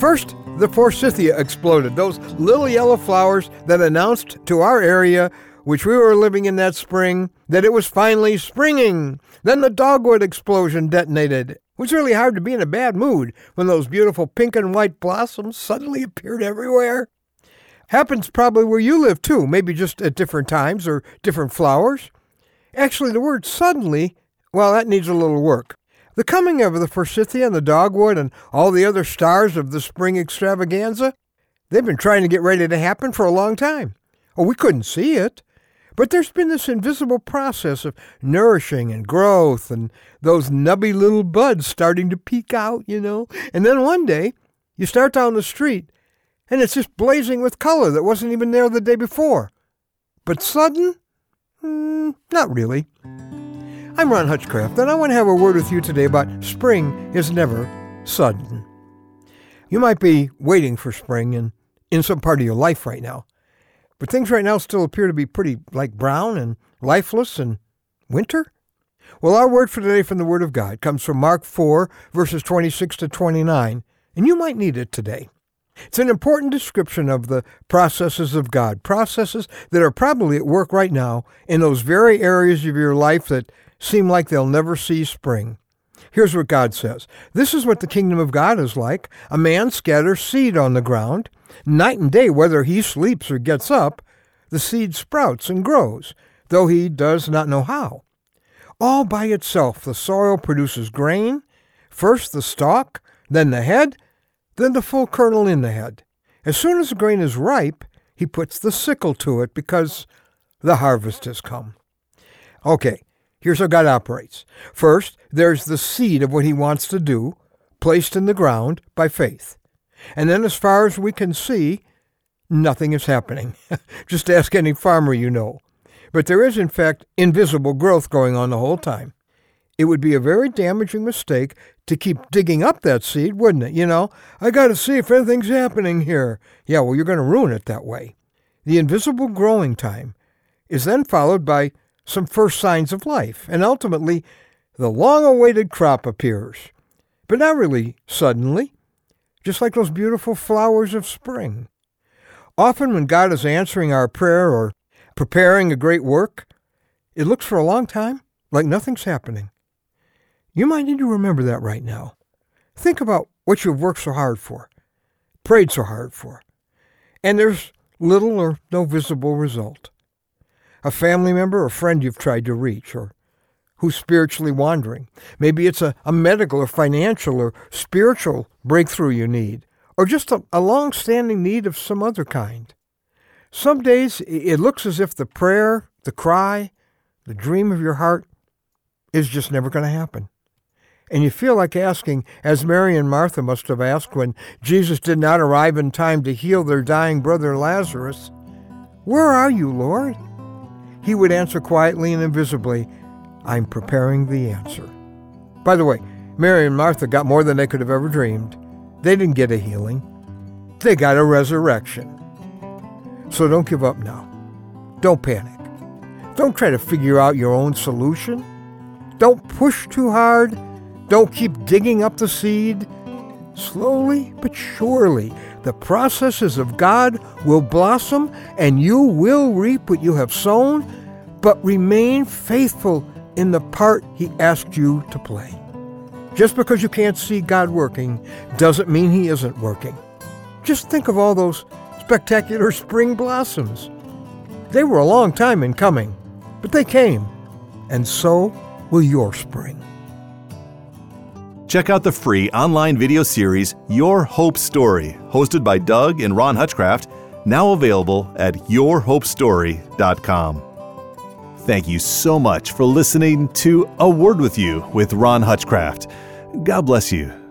First, the forsythia exploded, those little yellow flowers that announced to our area, which we were living in that spring, that it was finally springing. Then the dogwood explosion detonated. It was really hard to be in a bad mood when those beautiful pink and white blossoms suddenly appeared everywhere. Happens probably where you live too, maybe just at different times or different flowers. Actually, the word suddenly, well, that needs a little work. The coming of the forsythia and the dogwood and all the other stars of the spring extravaganza, they've been trying to get ready to happen for a long time. Oh, we couldn't see it. But there's been this invisible process of nourishing and growth and those nubby little buds starting to peek out, And then one day, you start down the street, and it's just blazing with color that wasn't even there the day before. But sudden? Not really. I'm Ron Hutchcraft, and I want to have a word with you today about spring is never sudden. You might be waiting for spring in some part of your life right now. But things right now still appear to be pretty brown and lifeless and winter. Well, our word for today from the Word of God comes from Mark 4, verses 26 to 29, and you might need it today. It's an important description of the processes of God, processes that are probably at work right now in those very areas of your life that seem like they'll never see spring. Here's what God says. This is what the kingdom of God is like. A man scatters seed on the ground. Night and day, whether he sleeps or gets up, the seed sprouts and grows, though he does not know how. All by itself, the soil produces grain, first the stalk, then the head, then the full kernel in the head. As soon as the grain is ripe, he puts the sickle to it because the harvest has come. Okay, here's how God operates. First, there's the seed of what he wants to do, placed in the ground by faith. And then as far as we can see, nothing is happening. Just ask any farmer you know. But there is, in fact, invisible growth going on the whole time. It would be a very damaging mistake to keep digging up that seed, wouldn't it? I got to see if anything's happening here. Yeah, well, you're going to ruin it that way. The invisible growing time is then followed by some first signs of life, and ultimately, the long-awaited crop appears. But not really suddenly. Just like those beautiful flowers of spring. Often when God is answering our prayer or preparing a great work, it looks for a long time like nothing's happening. You might need to remember that right now. Think about what you've worked so hard for, prayed so hard for, and there's little or no visible result. A family member or friend you've tried to reach, or who's spiritually wandering. Maybe it's a medical or financial or spiritual breakthrough you need, or just a long-standing need of some other kind. Some days it looks as if the prayer, the cry, the dream of your heart is just never going to happen. And you feel like asking, as Mary and Martha must have asked when Jesus did not arrive in time to heal their dying brother Lazarus, "Where are you, Lord?" He would answer quietly and invisibly, "I'm preparing the answer." By the way, Mary and Martha got more than they could have ever dreamed. They didn't get a healing. They got a resurrection. So don't give up now. Don't panic. Don't try to figure out your own solution. Don't push too hard. Don't keep digging up the seed. Slowly but surely, the processes of God will blossom and you will reap what you have sown, but remain faithful in the part he asked you to play. Just because you can't see God working doesn't mean he isn't working. Just think of all those spectacular spring blossoms. They were a long time in coming, but they came, and so will your spring. Check out the free online video series, Your Hope Story, hosted by Doug and Ron Hutchcraft, now available at yourhopestory.com. Thank you so much for listening to A Word With You with Ron Hutchcraft. God bless you.